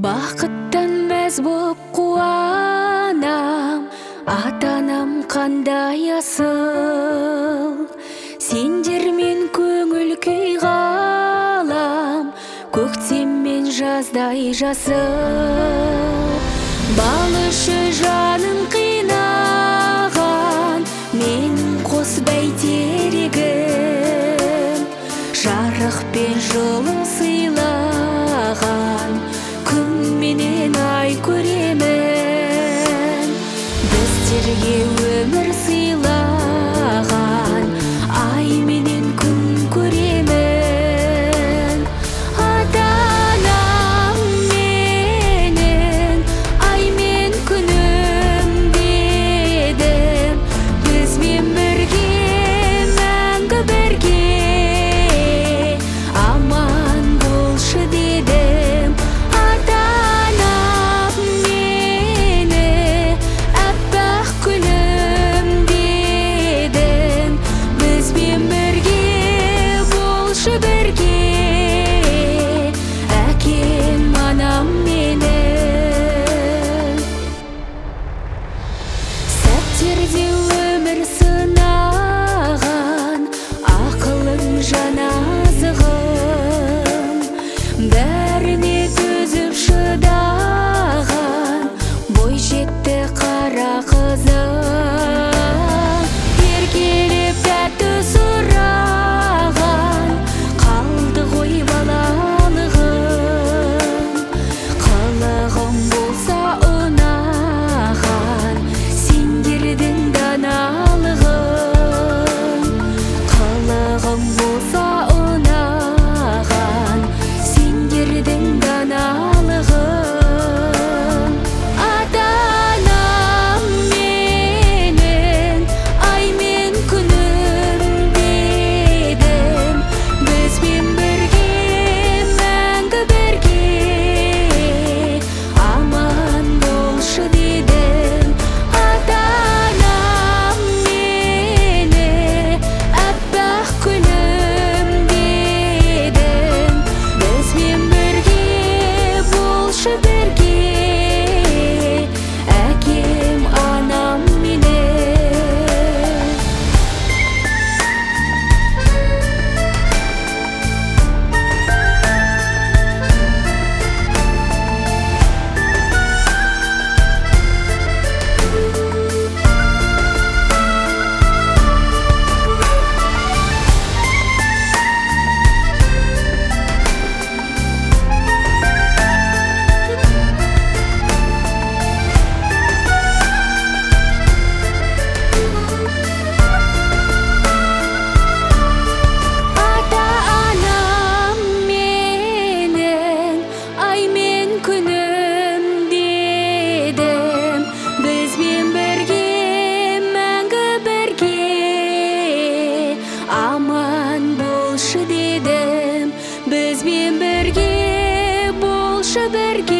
Бақыттан мәз боп қуанам, ата-анам қандай асыл. Сендермен көңіл күй қалам, көктем мен жаздай жасыл. Балышы жанын қинаған, менің қос бәйтерегім. Жарық пен жылу сыйлаған, күн менен ай көремін. Біздерге өмір сыйлаған, ай менен күн көремін. Ата-анам менің ай мен күнім дедім, бізбен бірге мәңгі бірге аман болшы дедім. Ата-анам мені әппақ күнім дедім, бізбен бірге болшы бірге әкем анам менің. Сәттерде өмір сынаған, ақылым жаназығым. Бәріне төзіп шыдаған, бой жетті қара қызым. Еркелеп тәтті сұраған, қалды ғой балалығым. Қылығым болса ұнаған, сендердің даналығын. Қылығым болса ұнаған, сендердің даналығын. Ата-анам менің ай мен күнім дедім, бізбен бірге мәңгі бірге аман болшы дедім. Ата-анам мені әппақ күнім дедім, бізбен бірге болшы бірге әкем анам менің. Ата-анам менің ай мен күнім дедім, бізбен бірге мәңгі бірге аман болшы дедім, бізбен бірге болшы бірге